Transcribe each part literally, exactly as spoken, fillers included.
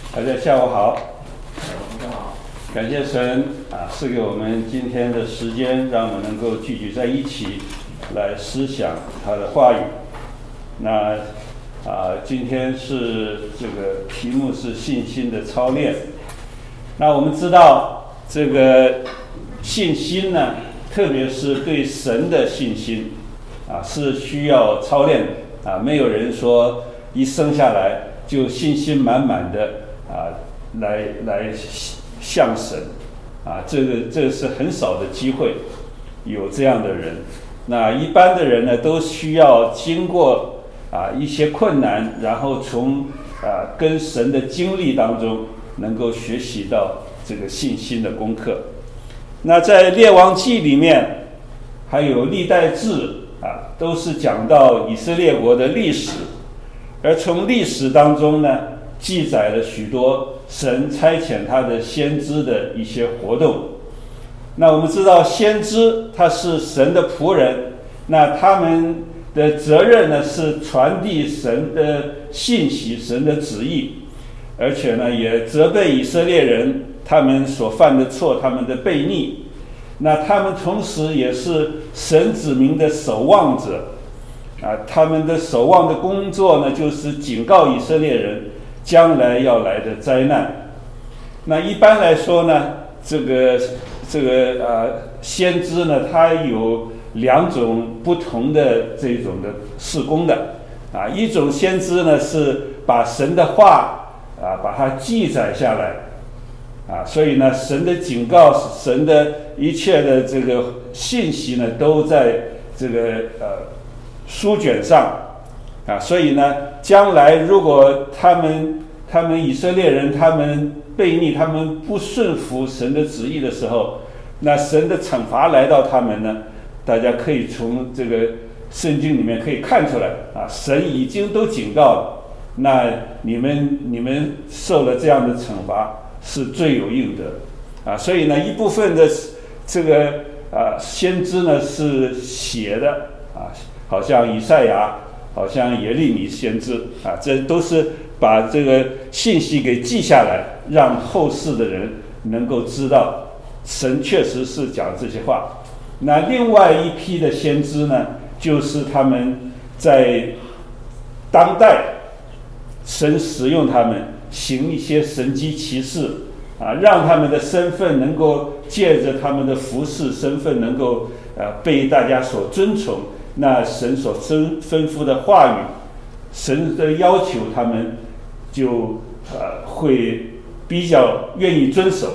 大家下午好。 大家好。 感谢神啊，赐给我们今天的时间，让我们能够聚集在一起，来思想他的话语。那啊，今天是这个题目是信心的操练。那我们知道，这个信心呢，特别是对神的信心啊，是需要操练的啊。没有人说一生下来就信心满满的啊，来来向神啊，这个这个是很少的机会有这样的人。那一般的人呢，都需要经过啊一些困难，然后从啊跟神的经历当中，能够学习到这个信心的功课。那在列王记里面，还有历代志啊，都是讲到以色列国的历史。而从历史当中呢，记载了许多神差遣他的先知的一些活动。那我们知道，先知他是神的仆人，那他们的责任呢是传递神的信息、神的旨意，而且呢也责备以色列人他们所犯的错、他们的悖逆。那他们同时也是神子民的守望者啊，他们的守望的工作呢，就是警告以色列人将来要来的灾难。那一般来说呢，这个这个呃先知呢，他有两种不同的这种的事工的啊，一种先知呢是把神的话啊把它记载下来啊，所以呢，神的警告、神的一切的这个信息呢，都在这个呃书卷上啊，所以呢，将来如果他们他们以色列人他们悖逆，他们不顺服神的旨意的时候，那神的惩罚来到他们呢，大家可以从这个圣经里面可以看出来啊，神已经都警告了，那你们你们受了这样的惩罚是罪有应得啊，所以呢，一部分的这个啊先知呢是写的啊。好像以赛亚，好像耶利米先知啊，这都是把这个信息给记下来，让后世的人能够知道神确实是讲这些话。那另外一批的先知呢，就是他们在当代神使用他们行一些神迹奇事啊，让他们的身份能够借着他们的服事身份能够呃被大家所尊崇。那神所吩吩咐的话语，神的要求，他们就呃会比较愿意遵守。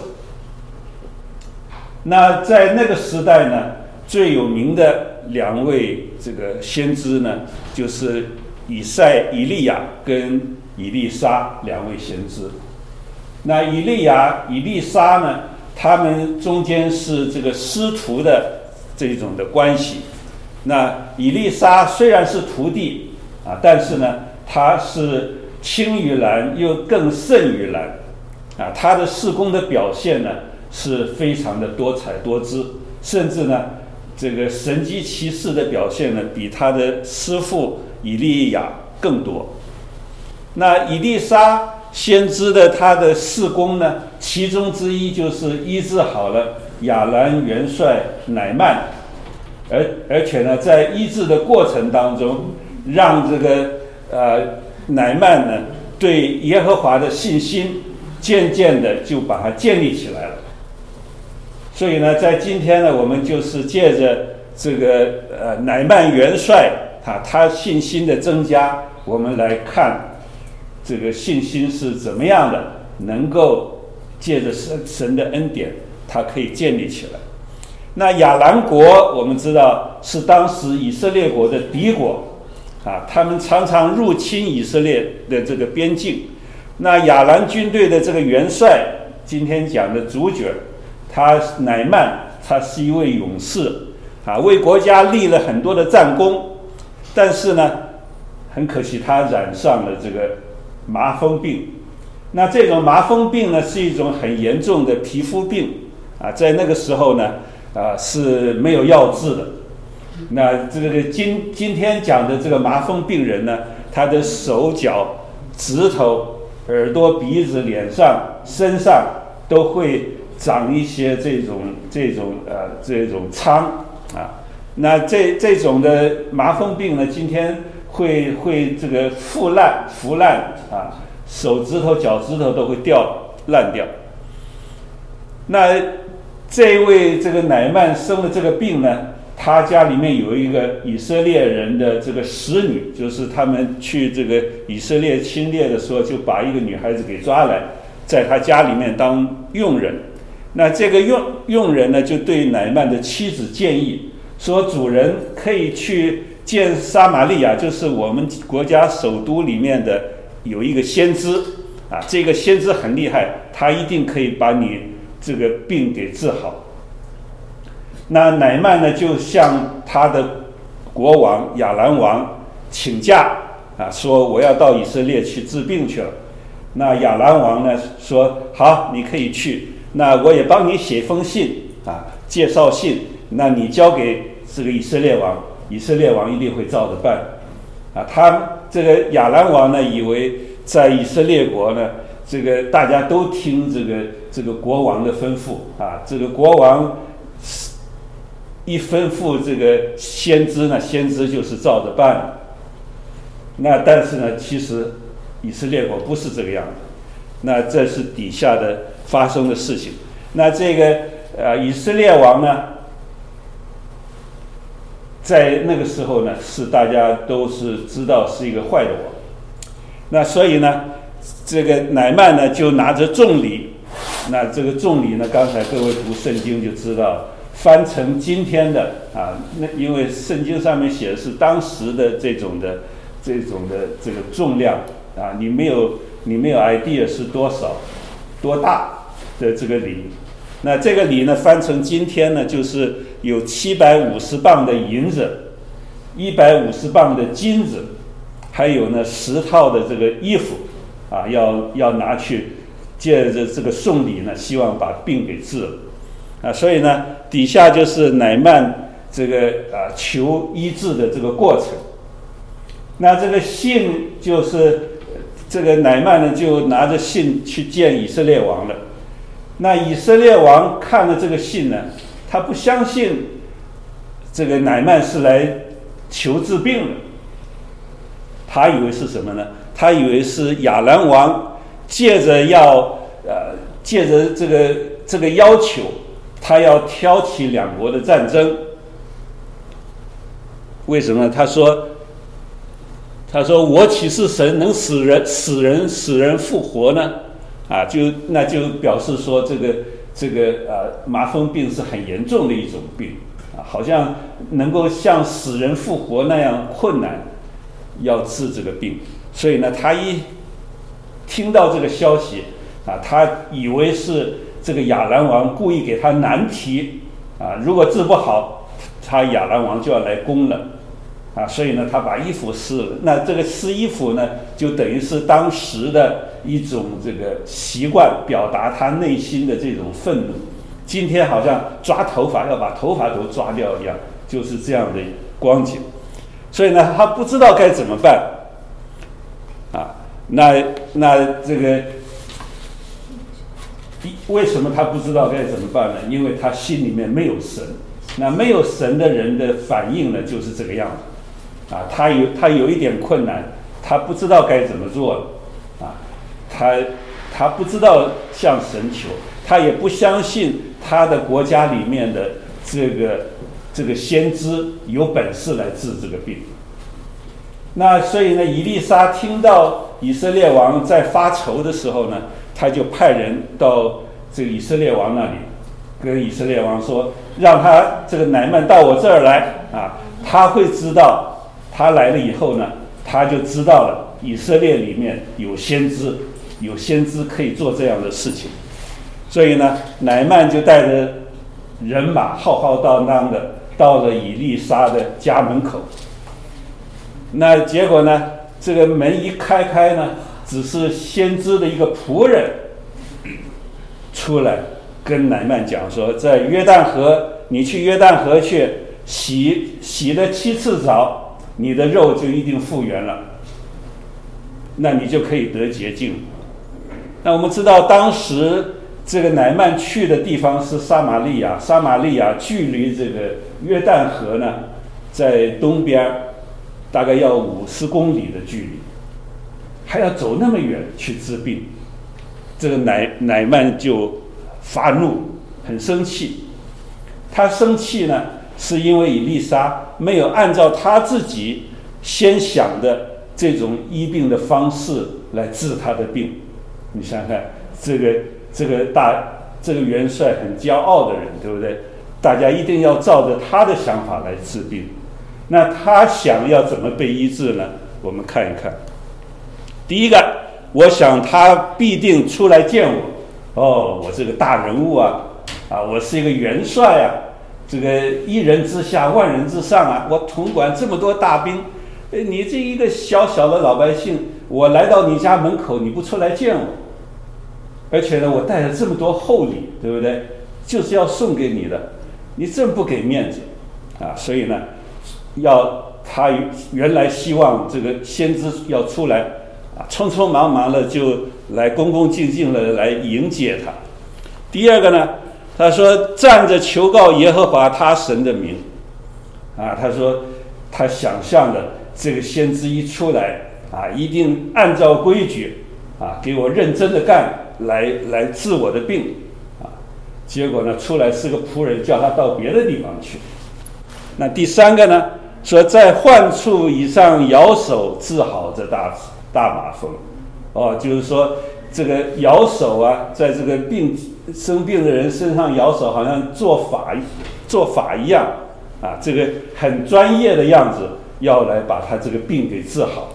那在那个时代呢，最有名的两位这个先知呢，就是以赛以利亚跟以利沙两位先知。那以利亚、以利沙呢，他们中间是这个师徒的这种的关系。那以利沙虽然是徒弟啊，但是呢，他是轻于蓝，又更胜于蓝啊。他的事工的表现呢，是非常的多彩多姿，甚至呢，这个神迹奇事的表现呢，比他的师父以利亚更多。那以利沙先知的他的事工呢，其中之一就是医治好了亚兰元帅乃曼。而而且呢，在医治的过程当中，让这个呃乃曼呢对耶和华的信心渐渐的就把它建立起来了。所以呢，在今天呢，我们就是借着这个呃乃曼元帅他他信心的增加，我们来看这个信心是怎么样的，能够借着神神的恩典，它可以建立起来。那亚兰国我们知道是当时以色列国的敌国啊，他们常常入侵以色列的这个边境。那亚兰军队的这个元帅，今天讲的主角，他乃曼，他是一位勇士啊，为国家立了很多的战功，但是呢，很可惜他染上了这个麻风病。那这种麻风病呢，是一种很严重的皮肤病啊，在那个时候呢。啊，是没有药治的。那这个今今天讲的这个麻风病人呢，他的手脚、指头耳朵、鼻子、脸上、身上都会长一些这种这种呃这种疮啊。那这这种的麻风病呢，今天会会这个腐烂腐烂啊，手指头、脚趾头都会掉烂掉。那这位这个乃曼生的这个病呢，他家里面有一个以色列人的这个使女，就是他们去这个以色列侵略的时候，就把一个女孩子给抓来，在他家里面当佣人。那这个佣佣人呢，就对乃曼的妻子建议说，主人可以去见撒玛利亚，就是我们国家首都里面的有一个先知啊，这个先知很厉害，他一定可以把你这个病给治好。那乃曼呢，就向他的国王亚兰王请假啊，说我要到以色列去治病去了。那亚兰王呢说好，你可以去，那我也帮你写封信啊，介绍信，那你交给这个以色列王，以色列王一定会照着办啊。他这个亚兰王呢，以为在以色列国呢，这个大家都听这个这个国王的吩咐啊，这个国王一吩咐这个先知呢，先知就是照着办。那但是呢，其实以色列国不是这个样子。那这是底下的发生的事情。那这个呃以色列王呢，在那个时候呢，是大家都是知道是一个坏的王。那所以呢，这个乃曼呢就拿着重礼，那这个重礼呢，刚才各位读圣经就知道。翻成今天的啊，那因为圣经上面写的是当时的这种的这种的这个重量啊，你没有你没有 idea 是多少多大的这个礼。那这个礼呢，翻成今天呢，就是有七百五十磅的银子，一百五十磅的金子，还有呢十套的这个衣服啊，要要拿去借着这个送礼呢，希望把病给治了。啊，所以呢，底下就是乃曼这个啊求医治的这个过程。那这个信就是这个乃曼呢，就拿着信去见以色列王了。那以色列王看了这个信呢，他不相信这个乃曼是来求治病的，他以为是什么呢？他以为是亚兰王借着要呃借着这个这个要求。他要挑起两国的战争，为什么？他说：“他说我岂是神能使人使人使人复活呢？啊，就那就表示说这个这个呃麻风病是很严重的一种病啊，好像能够像使人复活那样困难，要治这个病。所以呢，他一听到这个消息啊，他以为是。”这个亚兰王故意给他难题啊，如果治不好，他亚兰王就要来攻了啊，所以呢，他把衣服撕了。那这个撕衣服呢，就等于是当时的一种这个习惯，表达他内心的这种愤怒。今天好像抓头发要把头发都抓掉一样，就是这样的光景。所以呢，他不知道该怎么办啊。那那这个。为什么他不知道该怎么办呢？因为他心里面没有神。那没有神的人的反应呢，就是这个样子啊。他有他有一点困难，他不知道该怎么做了啊。他他不知道向神求，他也不相信他的国家里面的这个这个先知有本事来治这个病。那所以呢，以利沙听到以色列王在发愁的时候呢，他就派人到这个以色列王那里，跟以色列王说，让他这个乃曼到我这儿来啊，他会知道，他来了以后呢，他就知道了以色列里面有先知，有先知可以做这样的事情。所以呢，乃曼就带着人马浩浩荡荡的到了以利沙的家门口。那结果呢，这个门一开开呢，只是先知的一个仆人出来跟乃曼讲说，在约旦河，你去约旦河去洗洗了七次澡，你的肉就一定复原了，那你就可以得洁净那我们知道当时这个乃曼去的地方是撒玛利亚，撒玛利亚距离这个约旦河呢，在东边大概要五十公里的距离，还要走那么远去治病。这个乃乃曼就发怒，很生气。他生气呢，是因为以利沙没有按照他自己先想的这种医病的方式来治他的病。你想想看，这个这个大这个元帅很骄傲的人，对不对？大家一定要照着他的想法来治病。那他想要怎么被医治呢？我们看一看。第一个，我想他必定出来见我。哦，我这个大人物啊，啊，我是一个元帅啊，这个一人之下万人之上啊，我统管这么多大兵，你这一个小小的老百姓，我来到你家门口，你不出来见我，而且呢，我带了这么多厚礼，对不对？就是要送给你的，你真不给面子啊！所以呢，要他原来希望这个先知要出来啊，匆匆忙忙的就来恭恭敬敬的来迎接他。第二个呢，他说站着求告耶和华他神的名啊，他说他想象的这个先知一出来啊，一定按照规矩啊，给我认真的干，来来治我的病啊。结果呢，出来是个仆人，叫他到别的地方去。那第三个呢，说在患处以上摇手治好这大大麻风。哦，就是说这个摇手啊，在这个病生病的人身上摇手，好像做法做法一样啊，这个很专业的样子，要来把他这个病给治好。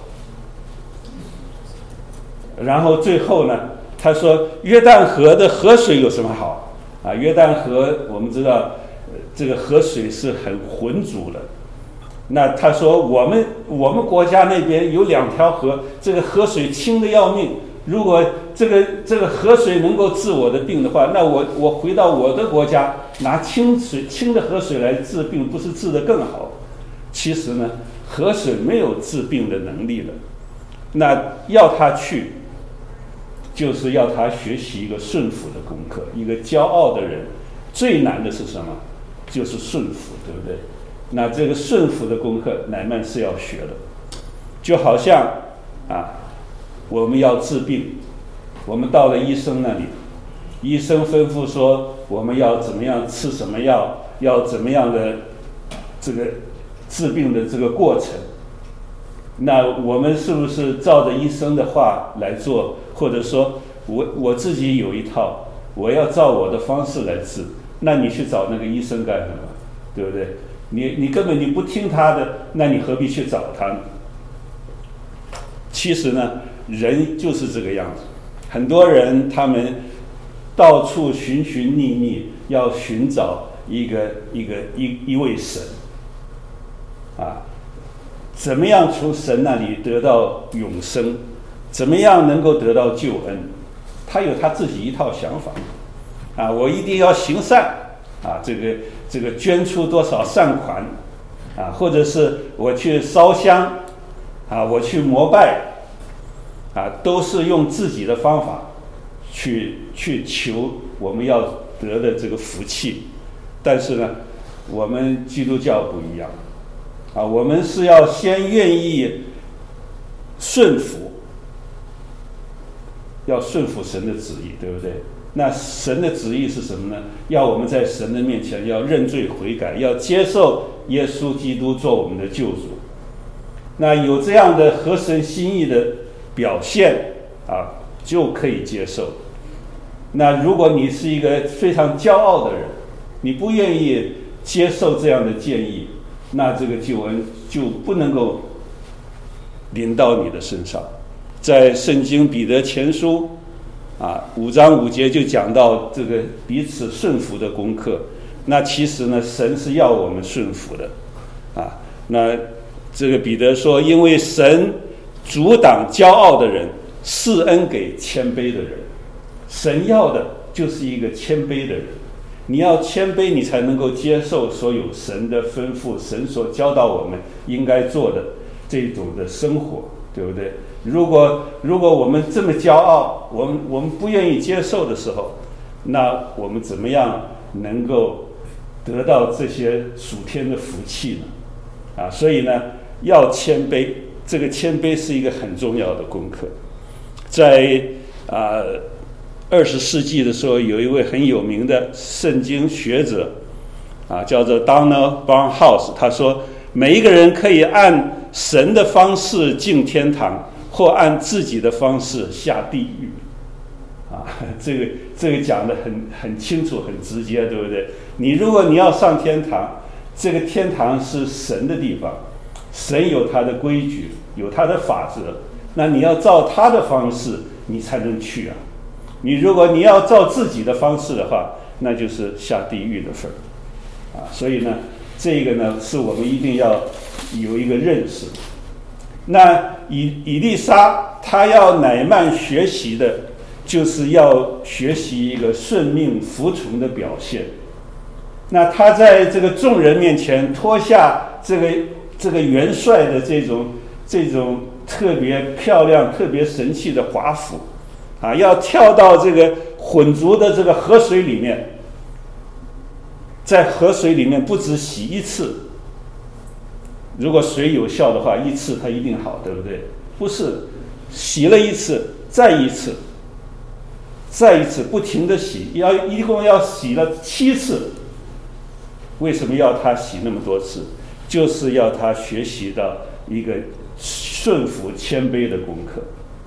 然后最后呢，他说约旦河的河水有什么好啊？约旦河我们知道，这个河水是很浑浊的。那他说我们我们国家那边有两条河，这个河水清的要命。如果这个这个河水能够治我的病的话，那我我回到我的国家拿清水清的河水来治病，不是治得更好？其实呢，河水没有治病的能力了。那要他去，就是要他学习一个顺服的功课。一个骄傲的人最难的是什么？就是顺服，对不对？那这个顺服的功课，乃曼是要学的。就好像啊，我们要治病，我们到了医生那里，医生吩咐说我们要怎么样吃什么药，要怎么样的这个治病的这个过程。那我们是不是照着医生的话来做，或者说我我自己有一套，我要照我的方式来治？那你去找那个医生干什么？对不对？你你根本你不听他的，那你何必去找他呢？其实呢，人就是这个样子。很多人他们到处寻寻觅觅，要寻找一个一个一一位神啊，怎么样从神那里得到永生？怎么样能够得到救恩？他有他自己一套想法啊，我一定要行善啊，这个这个捐出多少善款啊，或者是我去烧香啊，我去膜拜啊，都是用自己的方法去去求我们要得的这个福气。但是呢，我们基督教不一样啊，我们是要先愿意顺服，要顺服神的旨意，对不对？那神的旨意是什么呢？要我们在神的面前要认罪悔改，要接受耶稣基督做我们的救主。那有这样的合神心意的表现啊，就可以接受。那如果你是一个非常骄傲的人，你不愿意接受这样的建议，那这个救恩就不能够临到你的身上。在圣经彼得前书啊五章五节就讲到这个彼此顺服的功课。那其实呢，神是要我们顺服的啊。那这个彼得说，因为神阻挡骄傲的人，赐恩给谦卑的人。神要的就是一个谦卑的人。你要谦卑，你才能够接受所有神的吩咐，神所教导我们应该做的这种的生活， 对不对？如果如果我们这么骄傲，我们我们不愿意接受的时候，那我们怎么样能够得到这些属天的福气呢？啊，所以呢，要谦卑，这个谦卑是一个很重要的功课。在啊二十世纪的时候，有一位很有名的圣经学者啊，叫做 Donald Barnhouse， 他说，每一个人可以按神的方式进天堂，或按自己的方式下地狱。啊，这个这个讲得很很清楚、很直接，对不对？你如果你要上天堂，这个天堂是神的地方，神有他的规矩，有他的法则，那你要照他的方式，你才能去啊。你如果你要照自己的方式的话，那就是下地狱的份儿啊。所以呢，这个呢是我们一定要有一个认识。那以以利沙他要乃縵学习的，就是要学习一个顺命服从的表现。那他在这个众人面前脱下这个这个元帅的这种这种特别漂亮、特别神气的华服，啊，要跳到这个混浊的这个河水里面，在河水里面不止洗一次，如果水有效的话，一次它一定好，对不对？不是，洗了一次，再一次。再一次不停的洗，要一共要洗了七次。为什么要他洗那么多次？就是要他学习到一个顺服谦卑的功课。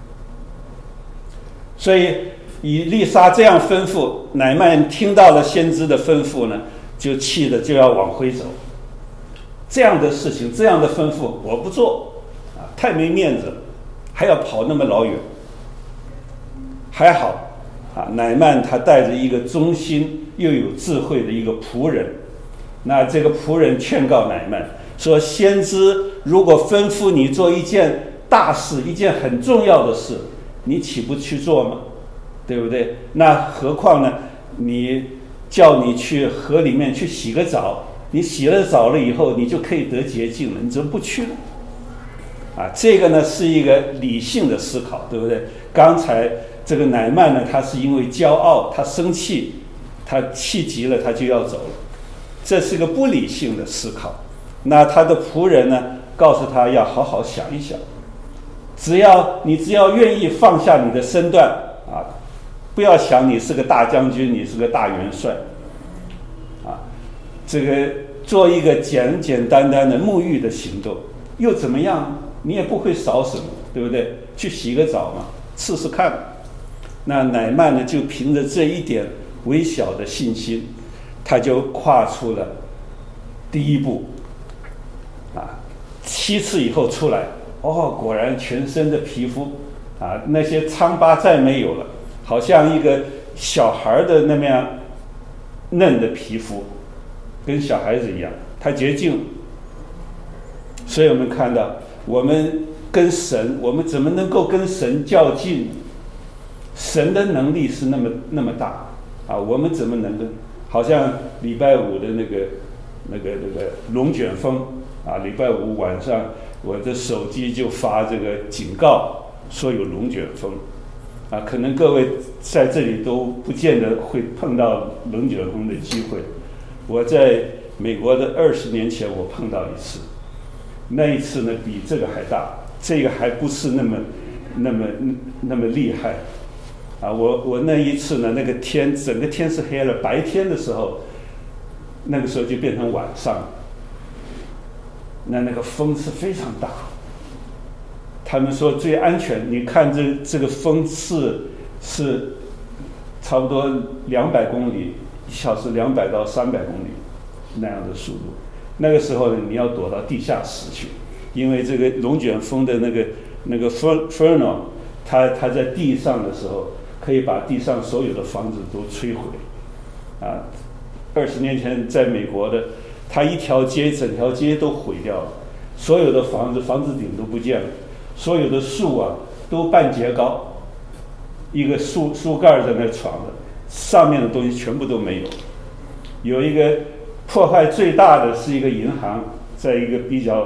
所以以利沙这样吩咐，乃縵听到了先知的吩咐呢，就气得就要往回走。这样的事情，这样的吩咐我不做啊，太没面子了，还要跑那么老远。还好啊，乃縵他带着一个忠心又有智慧的一个仆人，那这个仆人劝告乃縵说：“先知如果吩咐你做一件大事，一件很重要的事，你岂不去做吗？对不对？那何况呢？你叫你去河里面去洗个澡，你洗了澡了以后，你就可以得洁净了，你怎么不去呢？”啊，这个呢是一个理性的思考，对不对？刚才这个乃縵呢，他是因为骄傲，他生气，他气急了，他就要走了，这是个不理性的思考。那他的仆人呢，告诉他要好好想一想，只要你只要愿意放下你的身段啊，不要想你是个大将军，你是个大元帅，啊，这个做一个简简单单的沐浴的行动，又怎么样？你也不会少什么，对不对？去洗个澡嘛，试试看。那乃縵呢，就凭着这一点微小的信心，他就跨出了第一步。啊，七次以后出来，哦，果然全身的皮肤啊，那些疮疤再没有了，好像一个小孩的那么样嫩的皮肤，跟小孩子一样，他洁净。所以我们看到，我们跟神，我们怎么能够跟神较劲？神的能力是那么那么大啊，我们怎么能够？好像礼拜五的那个那个那个龙卷风啊，礼拜五晚上我的手机就发这个警告，说有龙卷风啊，可能各位在这里都不见得会碰到龙卷风的机会。我在美国的二十年前我碰到一次，那一次呢比这个还大，这个还不是那么那么那么厉害啊！我我那一次呢，那个天整个天是黑了，白天的时候，那个时候就变成晚上，那那个风是非常大。他们说最安全，你看这这个风是是差不多两百公里一小时，两百到三百公里那样的速度。那个时候呢，你要躲到地下室去，因为这个龙卷风的那个那个 Ferno， 它它在地上的时候，可以把地上所有的房子都摧毁。啊，二十年前在美国的，它一条街整条街都毁掉了，所有的房子房子顶都不见了，所有的树啊都半截高，一个树树干在那闯着，上面的东西全部都没有。有一个破坏最大的是一个银行，在一个比较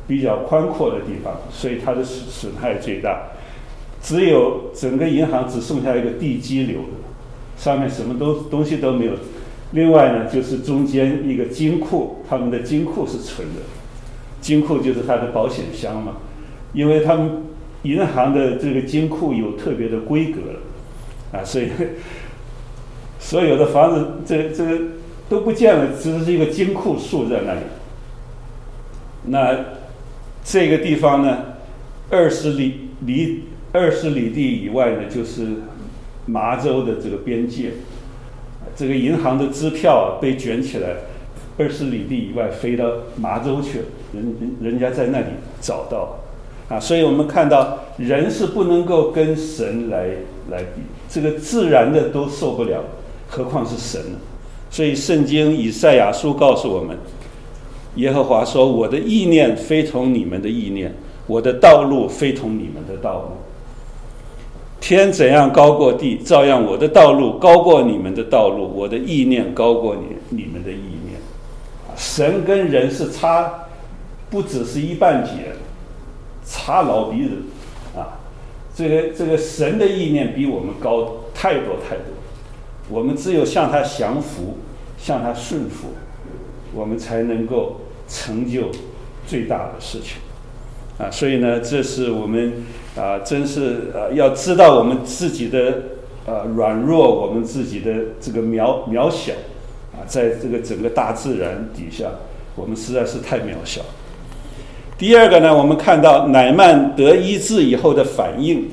比较宽阔的地方，所以它的损损害最大。只有整个银行只剩下一个地基流，上面什么都东西都没有。另外呢，就是中间一个金库，他们的金库是存的，金库就是它的保险箱嘛，因为他们银行的这个金库有特别的规格了啊，所以所有的房子这这个都不见了，只是一个金库竖在那里。那这个地方呢，二十里离二十里地以外呢，就是麻州的这个边界。这个银行的支票被卷起来，二十里地以外飞到麻州去了，人人人家在那里找到，啊，所以我们看到人是不能够跟神来来比，这个自然的都受不了，何况是神呢？所以圣经以赛亚书告诉我们，耶和华说：“我的意念非同你们的意念，我的道路非同你们的道路。天怎样高过地，照样我的道路高过你们的道路，我的意念高过你你们的意念。”神跟人是差，不只是一半截，差老鼻子啊！这个这个神的意念比我们高太多太多，我们只有向他降服，向他顺服，我们才能够成就最大的事情啊！所以呢，这是我们啊，真是啊，要知道我们自己的呃软弱，我们自己的这个渺渺小啊，在这个整个大自然底下，我们实在是太渺小。第二个呢，我们看到乃曼得医治以后的反应，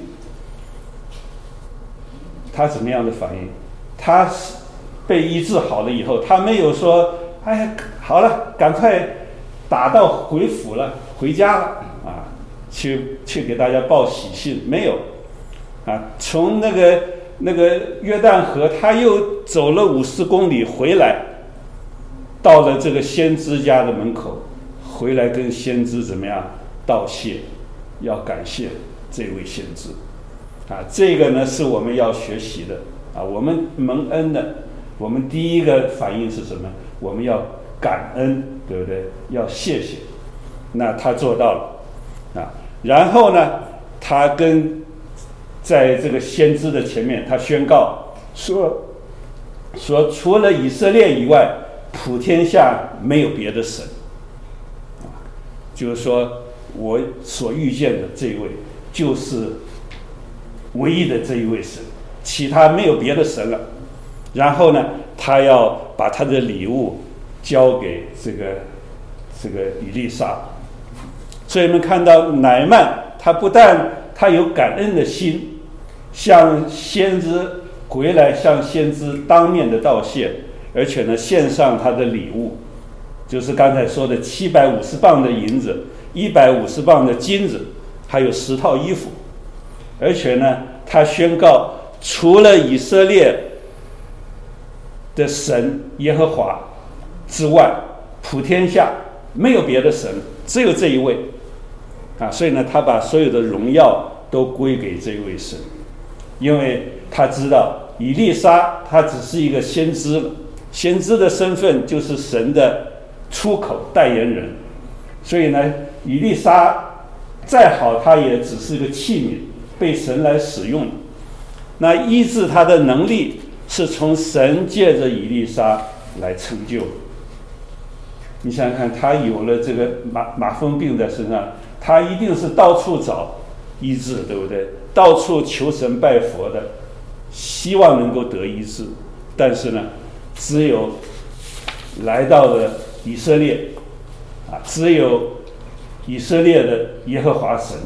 他怎么样的反应？他被医治好了以后，他没有说：“哎呀，好了，赶快打道回府了，回家了啊。”去去给大家报喜讯，没有啊？从那个那个约旦河，他又走了五十公里回来，到了这个先知家的门口，回来跟先知怎么样道谢，要感谢这位先知啊。这个呢是我们要学习的啊。我们蒙恩的，我们第一个反应是什么？我们要感恩，对不对？要谢谢。那他做到了啊。然后呢，他跟在这个先知的前面，他宣告说说除了以色列以外，普天下没有别的神啊，就是说我所遇见的这位就是唯一的这一位神，其他没有别的神了。然后呢，他要把他的礼物交给这个这个以利沙。所以我们看到乃曼，他不但他有感恩的心，向先知回来，向先知当面的道谢，而且呢，献上他的礼物，就是刚才说的七百五十磅的银子，一百五十磅的金子，还有十套衣服。而且呢，他宣告，除了以色列的神耶和华之外，普天下没有别的神，只有这一位。啊，所以呢，他把所有的荣耀都归给这位神，因为他知道以利沙他只是一个先知，先知的身份就是神的出口代言人，所以呢，以利沙再好，他也只是个器皿，被神来使用。那医治他的能力是从神借着以利沙来成就。你想想看，他有了这个马马蜂病在身上，他一定是到处找医治，对不对？到处求神拜佛的，希望能够得医治。但是呢，只有来到了以色列啊，只有以色列的耶和华神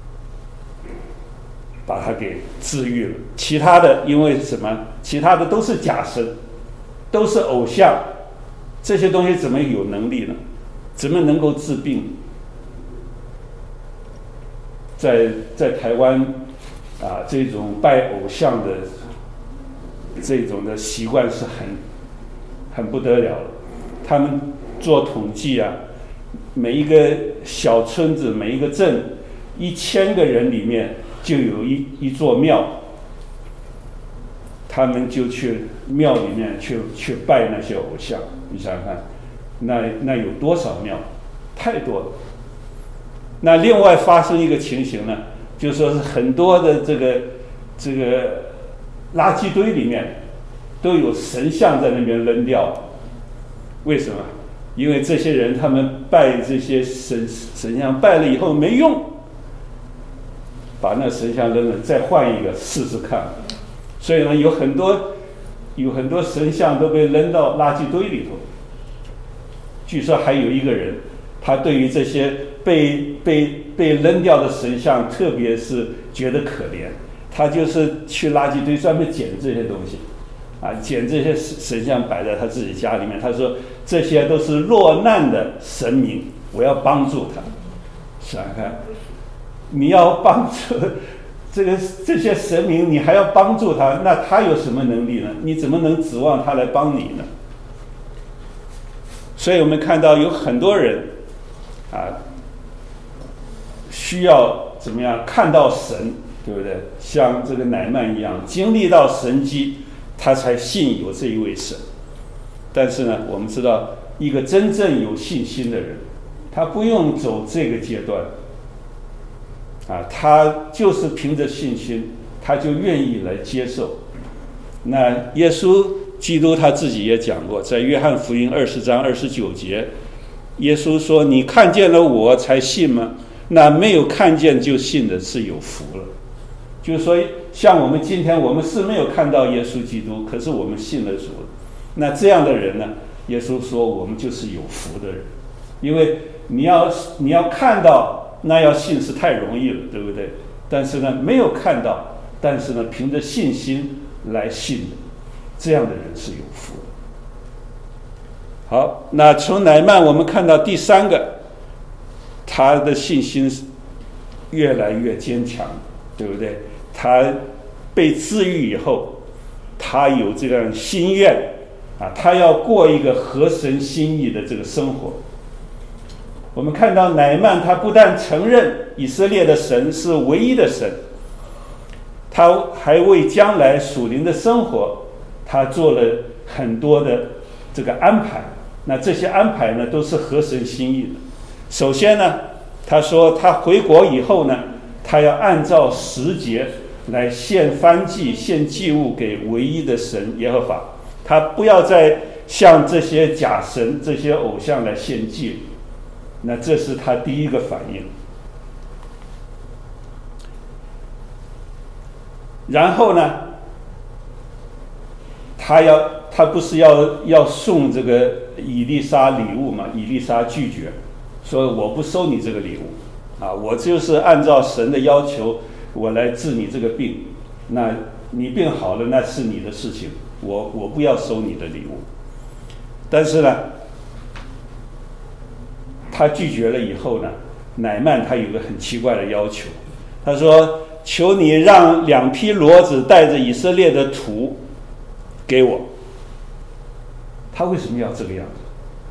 把他给治愈了。其他的因为什么？其他的都是假神，都是偶像，这些东西怎么有能力呢？怎么能够治病？在在台湾啊，这种拜偶像的这种的习惯是很很不得了的。他们做统计啊，每一个小村子、每一个镇，一千个人里面就有一一座庙，他们就去庙里面去去拜那些偶像。你想想看，那那有多少庙？太多了那另外发生一个情形呢，就说是很多的这个这个垃圾堆里面都有神像在那边扔掉。为什么？因为这些人他们拜这些神神像拜了以后没用，把那神像扔了，再换一个试试看。所以呢，有很多有很多神像都被扔到垃圾堆里头。据说还有一个人，他对于这些被被被扔掉的神像，特别是觉得可怜，他就是去垃圾堆专门捡这些东西，啊，捡这些神像摆在他自己家里面。他说这些都是落难的神明，我要帮助他。想想看，你要帮助这个这些神明，你还要帮助他，那他有什么能力呢？你怎么能指望他来帮你呢？所以我们看到有很多人啊，需要怎么样看到神，对不对？像这个乃縵一样，经历到神迹，他才信有这一位神。但是呢，我们知道，一个真正有信心的人，他不用走这个阶段啊，他就是凭着信心，他就愿意来接受。那耶稣基督他自己也讲过，在约翰福音二十章二十九节，耶稣说：“你看见了我才信吗？那没有看见就信的是有福了。”就是说，像我们今天我们是没有看到耶稣基督，可是我们信了主，那这样的人呢，耶稣说我们就是有福的人。因为你要你要看到，那要信是太容易了，对不对？但是呢，没有看到，但是呢，凭着信心来信的，这样的人是有福的。好，那从乃縵我们看到第三个，他的信心越来越坚强，对不对？他被治愈以后，他有这样心愿啊，他要过一个合神心意的这个生活。我们看到乃縵他不但承认以色列的神是唯一的神，他还为将来属灵的生活他做了很多的这个安排。那这些安排呢，都是合神心意的。首先呢，他说他回国以后呢，他要按照时节来献燔祭、献祭物给唯一的神耶和华。他不要再向这些假神、这些偶像来献祭。那这是他第一个反应。然后呢，他要他不是要要送这个以利沙礼物嘛？以利沙拒绝，说我不收你这个礼物啊，我就是按照神的要求，我来治你这个病。那你病好了，那是你的事情，我我不要收你的礼物。但是呢，他拒绝了以后呢，乃縵他有个很奇怪的要求，他说：“求你让两匹骡子带着以色列的土给我。”他为什么要这个样子？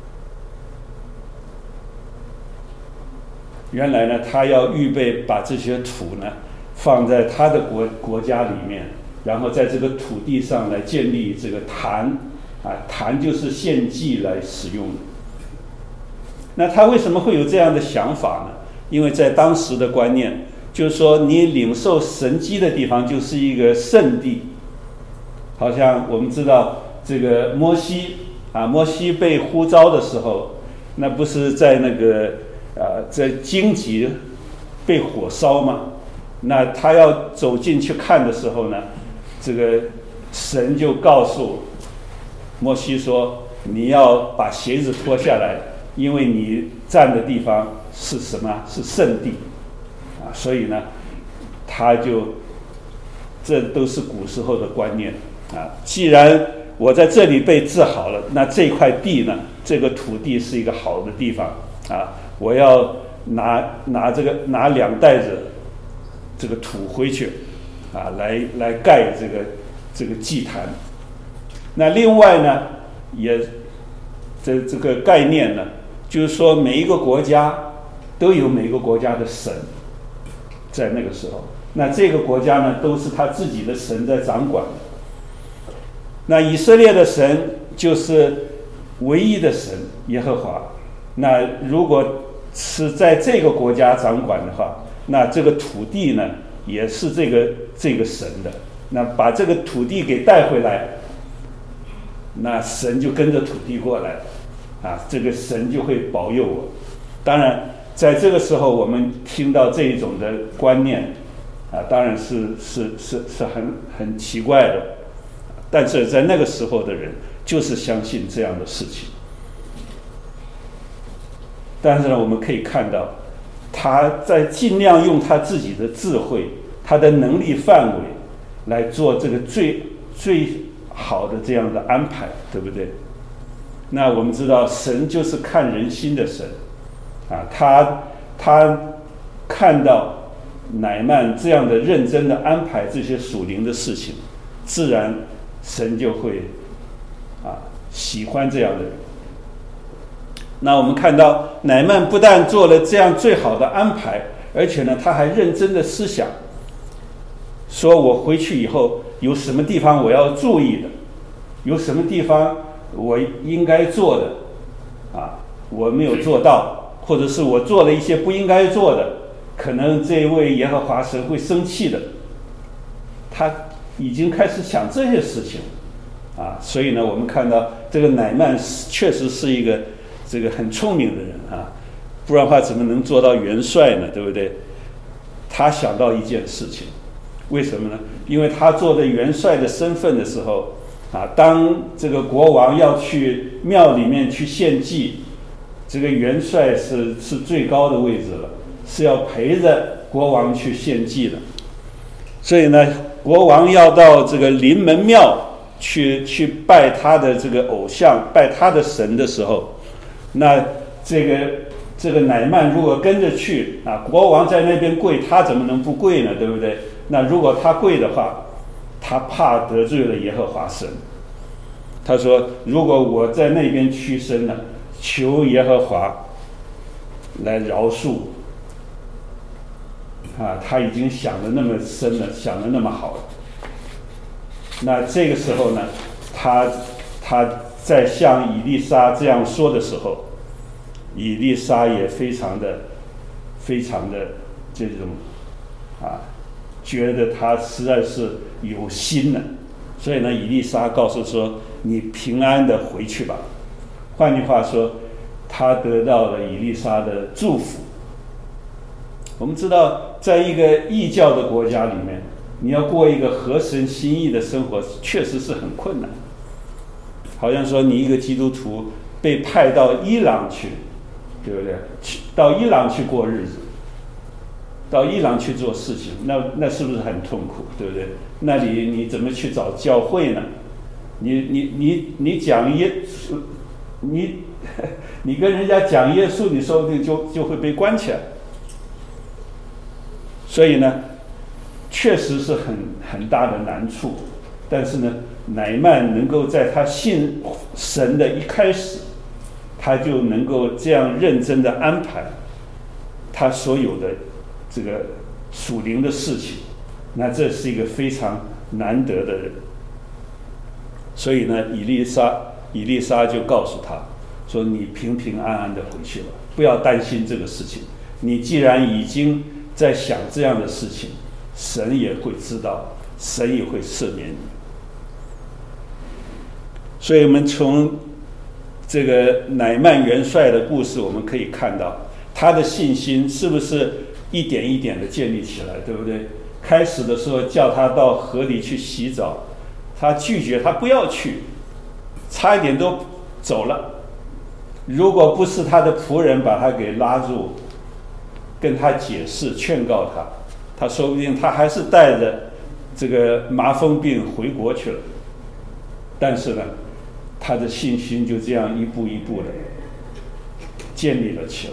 原来呢，他要预备把这些土呢放在他的国国家里面，然后在这个土地上来建立这个坛啊，坛就是献祭来使用的。那他为什么会有这样的想法呢？因为在当时的观念，就是说你领受神迹的地方就是一个圣地。好像我们知道这个摩西啊，摩西被呼召的时候，那不是在那个呃在荆棘被火烧吗？那他要走进去看的时候呢，这个神就告诉摩西说：“你要把鞋子脱下来，因为你站的地方是什么？是圣地啊！”所以呢，他就这都是古时候的观念啊。既然我在这里被治好了，那这块地呢，这个土地是一个好的地方啊！我要拿拿这个拿两袋子这个土回去啊，来来盖这个这个祭坛。那另外呢，也这这个概念呢，就是说每一个国家都有每个国家的神，在那个时候，那这个国家呢，都是他自己的神在掌管的。那以色列的神就是唯一的神耶和华。那如果是在这个国家掌管的话，那这个土地呢也是这个这个神的。那把这个土地给带回来，那神就跟着土地过来，啊，这个神就会保佑我。当然，在这个时候我们听到这一种的观念，啊，当然是是是是很很奇怪的，但是在那个时候的人就是相信这样的事情。但是呢，我们可以看到，他在尽量用他自己的智慧、他的能力范围来做这个最最好的这样的安排，对不对？那我们知道，神就是看人心的神，啊，他他看到乃縵这样的认真的安排这些属灵的事情，自然神就会啊喜欢这样的人。那我们看到乃縵不但做了这样最好的安排，而且呢，他还认真的思想，说我回去以后有什么地方我要注意的，有什么地方我应该做的啊，我没有做到，或者是我做了一些不应该做的，可能这位耶和华神会生气的。他已经开始想这些事情啊，所以呢，我们看到这个乃縵确实是一个这个很聪明的人啊，不然的话怎么能做到元帅呢？对不对？他想到一件事情，为什么呢？因为他做的元帅的身份的时候啊，当这个国王要去庙里面去献祭，这个元帅是是最高的位置了，是要陪着国王去献祭的。所以呢，国王要到这个临门庙去去拜他的这个偶像，拜他的神的时候，那这个这个乃縵如果跟着去啊，国王在那边跪，他怎么能不跪呢？对不对？那如果他跪的话，他怕得罪了耶和华神。他说，如果我在那边屈身了，求耶和华来饶恕啊，他已经想得那么深了，想得那么好了。那这个时候呢，他他在向以利沙这样说的时候，以利沙也非常的非常的这种啊，觉得他实在是有心了。所以呢，以利沙告诉说，你平安的回去吧。换句话说，他得到了以利沙的祝福。我们知道，在一个异教的国家里面，你要过一个合神心意的生活，确实是很困难。好像说你一个基督徒被派到伊朗去，对不对？到伊朗去过日子，到伊朗去做事情，那那是不是很痛苦？对不对？那里你怎么去找教会呢？你你你你讲耶，你你跟人家讲耶稣，你说不定就就会被关起来。所以呢，确实是很很大的难处。但是呢，乃縵能够在他信神的一开始，他就能够这样认真的安排他所有的这个属灵的事情，那这是一个非常难得的人。所以呢，以利沙以利沙就告诉他说，你平平安安的回去吧，不要担心这个事情。你既然已经在想这样的事情，神也会知道，神也会赦免你。所以我们从这个乃縵元帅的故事，我们可以看到他的信心是不是一点一点的建立起来，对不对？开始的时候叫他到河里去洗澡，他拒绝，他不要去，差一点都走了。如果不是他的仆人把他给拉住，跟他解释劝告他，他说不定他还是带着这个麻风病回国去了。但是呢，他的信心就这样一步一步的建立了起来。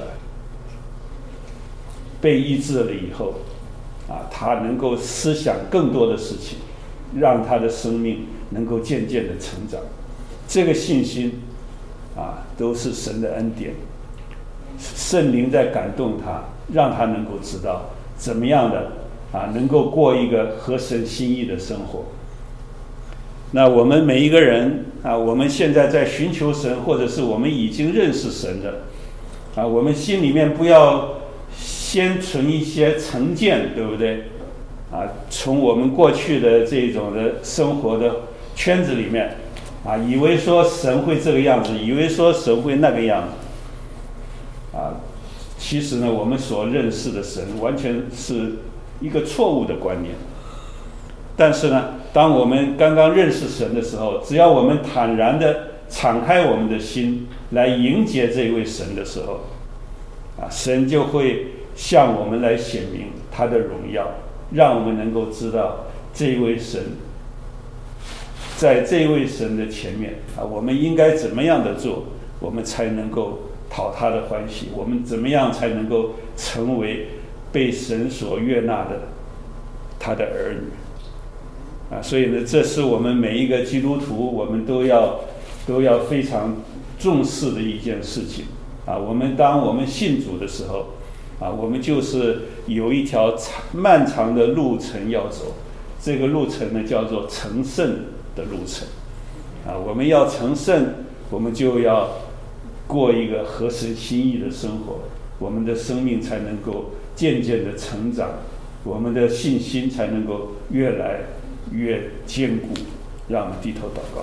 被医治了以后啊，他能够思想更多的事情，让他的生命能够渐渐的成长。这个信心啊，都是神的恩典，圣灵在感动他，让他能够知道怎么样的啊，能够过一个合神心意的生活。那我们每一个人啊，我们现在在寻求神，或者是我们已经认识神的， 啊，我们心里面不要先存一些成见，对不对？啊，从我们过去的这种的生活的圈子里面，啊，以为说神会这个样子，以为说神会那个样子，啊，其实呢，我们所认识的神完全是一个错误的观念。但是呢，当我们刚刚认识神的时候，只要我们坦然的敞开我们的心来迎接这位神的时候，啊，神就会向我们来显明他的荣耀，让我们能够知道这位神，在这位神的前面啊，我们应该怎么样的做，我们才能够讨他的欢喜，我们怎么样才能够成为被神所悦纳的他的儿女啊。所以呢，这是我们每一个基督徒我们都要都要非常重视的一件事情啊。我们当我们信主的时候啊，我们就是有一条漫长的路程要走，这个路程呢叫做成圣的路程啊。我们要成圣，我们就要过一个合神心意的生活，我们的生命才能够渐渐的成长，我们的信心才能够越来越坚固。让我们低头祷告。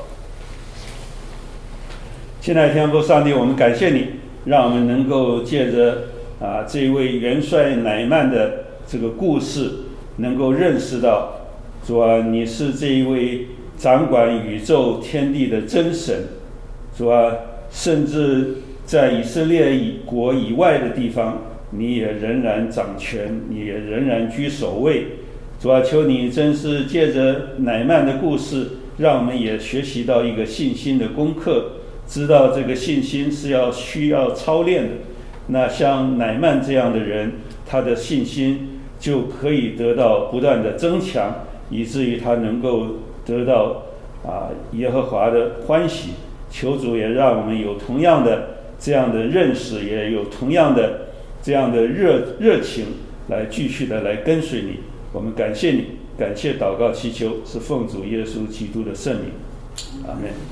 亲爱的天父上帝，我们感谢你，让我们能够借着啊这位元帅乃曼的这个故事，能够认识到主啊，你是这一位掌管宇宙天地的真神。主啊，甚至在以色列国以外的地方，你也仍然掌权，你也仍然居首位。主啊，求你真是借着乃曼的故事，让我们也学习到一个信心的功课，知道这个信心是要需要操练的。那像乃曼这样的人，他的信心就可以得到不断的增强，以至于他能够得到啊耶和华的欢喜。求主也让我们有同样的这样的认识，也有同样的这样的热热情，来继续的来跟随你。我们感谢你，感谢祷告祈求是奉主耶稣基督的圣名，阿们。